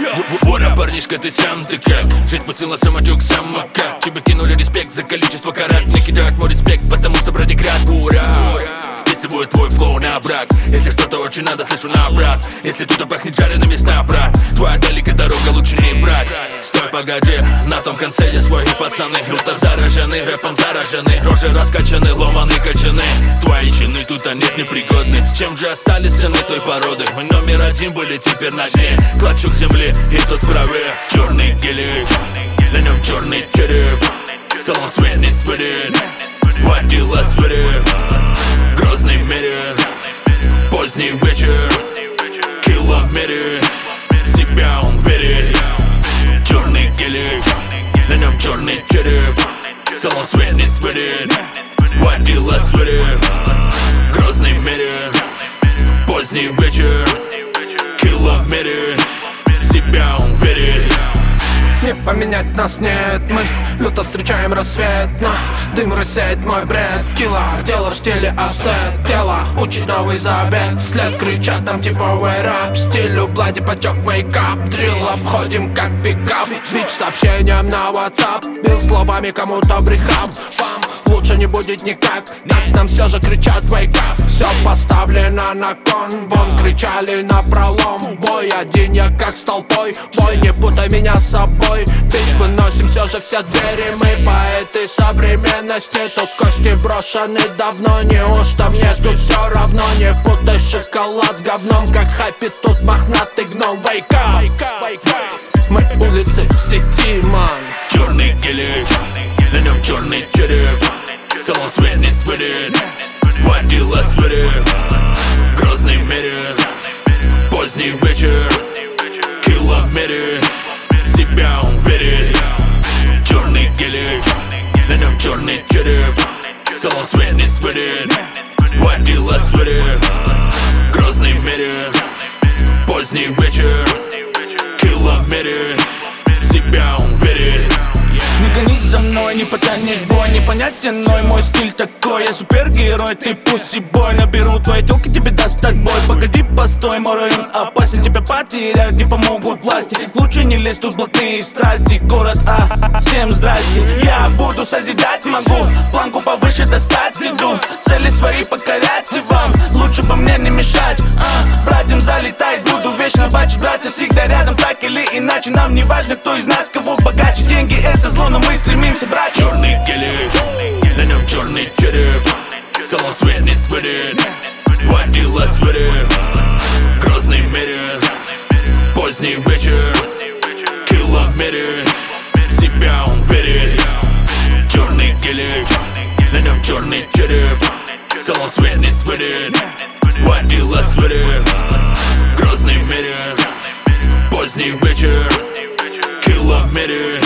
Вора, парнишка, ты сам ты как? Жизнь пустила самотек, самокат. Тебе кинули респект за количество карат. Мне кидают мой респект, потому что братья ура. Списывают твой флоу на брак. Если что-то очень надо, слышу на брат. Если тут пахнет жареными сна, брат, твоя далекая дорога лучше не брать. Стой, погоди, на том конце я свой, пацаны круто заражены, рэпом заражены. Рожи раскачаны, ломаны качаны. Твои чины тут нет непригодны. С чем же остались сыны той породы? Мы номер один были, теперь на дне. Клочок земли и тут в крови. Черный гелик, на нем черный череп. Салон свет не светит, водила светит. Грозный мерин, поздний вечер. Кило в мире, в себя он верит. Черный гелик, на нем черный череп. Салон свет не светит, водила светит. Грозный мерин, поздний вечер. Кило в мире, в себя он верит. Не поменять нас нет, мы люто встречаем рассвет. Но дым рассеет мой бред. Кило, дело в стиле офсет. Тело учит новый завет. Вслед кричат нам типа wait up. Стилю блади потек мейкап. Дрилл обходим как пикап. Бич сообщением на WhatsApp. Бил словами кому-то брехам. Вам лучше не будет никак. Так нам все же кричат wake up. Все поставлено на кон. Вон кричали на пролом. Бой один я как с толпой. Бой, не путай меня с собой. Бич, выносим все же все двери. Мы поэты современности. Тут кости брошены давно. Неужто мне тут все равно? Не путай шоколад с говном. Как хайпит тут мохнатый гном. Wake up. Мы улицы в сети, ман. Черный гелик, на нем черный череп. Салон свет не светит, водила светит. Грозный мерин, поздний вечер. Кило в мире, в себя он верит. Черный гелик, на нем черный череп. Салон свет не светит, водила светит. Грозный мерин, поздний вечер. Кило в мире, в себя он верит. Не гонись за мной, не потянешь бой. Непонятен, но мой стиль такой. Я супергерой, ты пусси-бой. Наберу твои тёлки, тебе даст отбой. Погоди, постой, мой район опасен. Тебя потерять не помогут власти. Лучше не лезь, тут блатные страсти. Город всем здрасте. Я буду созидать, могу планку повыше достать. Иду цели свои покорять и вам лучше бы мне не мешать. Братьям залетать буду вечно бачить. Братья всегда рядом, так или иначе. Нам не важно, кто из нас кого богаче. Деньги это зло, но мы стремимся брать. Черный гелик, на нем черный череп. Салон свет не светит, водила светит. Грозный мерин, поздний вечер. Кило в мире, в себя он верит. Черный гелик, на нем черный череп. Салон свет не светит, водила светит. Грозный мерин, поздний вечер. Кило в мире,